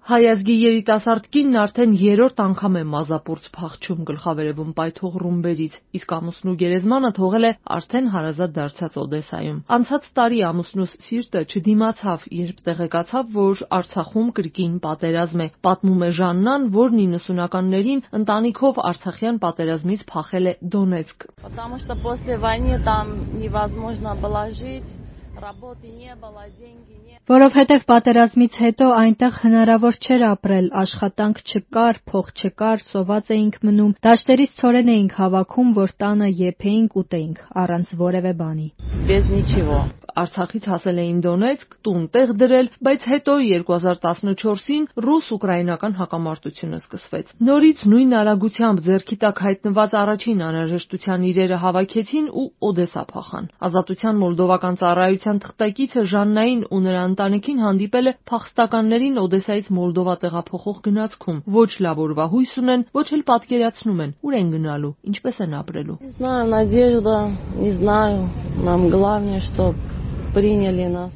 Հայ ազգի երիտասարդ կինն արդեն 3-րդ անգամ է մազապուրծ փախչում գլխավերևում պայթող ռումբերից, իսկ ամուսնու գերեզմանը թողել է արդեն հարազատ դարձած Օդեսայում։ Անցած տարի ամուսնուս սիրտը չդիմացավ, երբ տեղեկացավ, որ Արցախում կրկին պատերազմ է, պատմում է Ժաննան, որն 90-ականներին ընտանիքով Արցախյան պատերազմից փախել է Դոնեցկ։ Потому что после войны там невозможно было жить. Որովհետև պատերազմից հետո այնտեղ հնարավոր չէր ապրել, աշխատանք չկար, փող չկար, սոված էինք մնում, դաշտերից ցորեն էինք հավաքում, որ տանը եփեինք, ուտեինք, առանց որևէ բանի։ Без ничего. Արցախից հասել էին Դոնեցկ, տուն տեղ դրել, բայց հետո 2014-ին ռուս-ուկրաինական հակամարտությունը սկսվեց։ Նորից նույն արագությամբ ձեռքի տակ հայտնված առաջին անհրաժեշտության իրերը հավաքեցին ու Օդեսա փախան։ Ազատության մոլդովական ծառայության թղթակիցը Ժաննային ու նրա ընտանիքին հանդիպել է փախստականներին Օդեսայից Մոլդովա տեղափոխող գնացքում։ Ոչ լավ օրվա հույս ունեն, ոչ էլ պատկերացնում են, ուր են գնալու, ինչպես են ապրելու։ Не знаю, надежда, не знаю. Нам главное, чтоб приняли нас.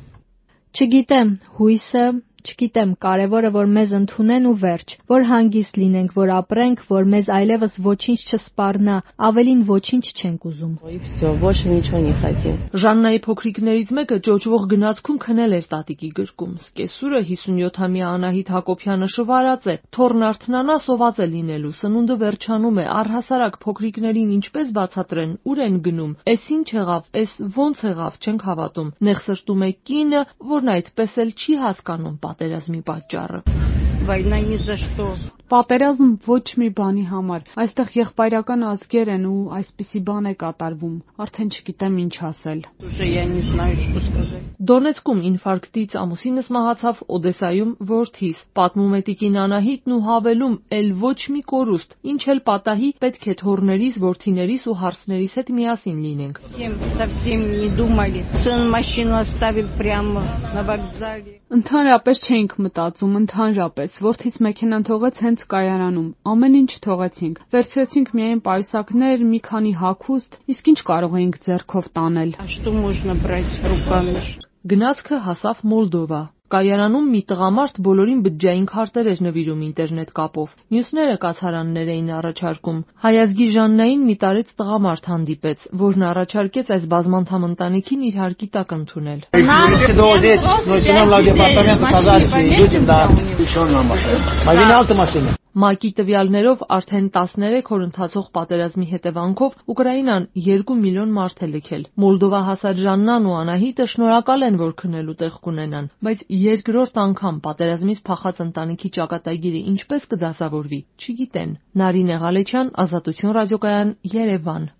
Չգիտեմ, հույսը, չգիտեմ, կարևորը որ մեզ ընդունեն ու վերջ, որ հանգիստ լինենք, որ ապրենք, որ մեզ այլևս ոչինչ չսպառնա, ավելին ոչինչ չենք ուզում։ И все, больше ничего не хотим. Ժաննայի փոքրիկներից մեկը ճոճվող գնացքում քնել էր տատիկի գրկում։ Սկեսուրը 57-ամյա Անահիտ Հակոբյանը շվարած է, թորն արթնանա սոված է լինելու, սնունդը վերջանում է, առհասարակ փոքրիկներին ինչպես բացատրեն, ուր են գնում, էս ինչ եղավ, էս ոնց եղավ, չենք հավատում։ Նեղսրտում է կինը, որն այդպես էլ չի հասկանում պատերազմի պատճառը։ Война ни за что. Պատերազմ ոչ մի բանի համար։ Այստեղ եղբայրական ազգեր են ու այսպիսի բան է կատարվում։ Արդեն չգիտեմ ինչ ասել։ Уже я не знаю, что сказать. Դոնեցկում ինֆարկտից ամուսինս մահացավ, Օդեսայում որդիս։ Պատմում է տիկին Անահիտն ու հավելում, էլ ոչ մի կորուստ, ինչ էլ պատահի, պետք է թոռներիս, որդիներիս ու հարսներիս հետ միասին լինենք։ Совсем не думали. Сын машину оставил прямо на вокзале. Ընդհանրապես չէինք մտածում, ընդհանրապես։ Որդիս մեքենան թողեց հենց կայարանում։ Ամեն ինչ թողեցինք։ Վերցրեցինք միայն պայուսակներ, մի քանի հագուստ, իսկ ինչ կարող էինք ձեռքով տանել։ А что можно брать руками? Գնացքը հասավ Մոլդովա։ Կայարանում մի տղամարդ բոլորին բջջային քարտեր էր նվիրում ինտերնետ կապով։ Մյուսները կացարաններ էին առաջարկում։ Հայ ազգի Ժաննային մի տարեց տղամարդ հանդիպեց, որն առաջարկեց այս բազմանդամ ընտանիքին իր հարկի տակ ընդունել։ ՄԱԿ-ի տվյալներով արդեն 13 օր ընթացող պատերազմի հետևանքով Ուկրաինան 2 միլիոն մարդ է լքել։ Մոլդովա հասած Ժաննան ու Անահիտը շնորհակալ են, որ քնելու տեղ կունենան, բայց երկրորդ անգամ պատերազմից փախած ընտանիքի ճակատագիրը ինչպես կդասավորվի, չգիտեն։ Նարինե Ղալեչյան, Ազատություն ռադիոկայան, Երևան։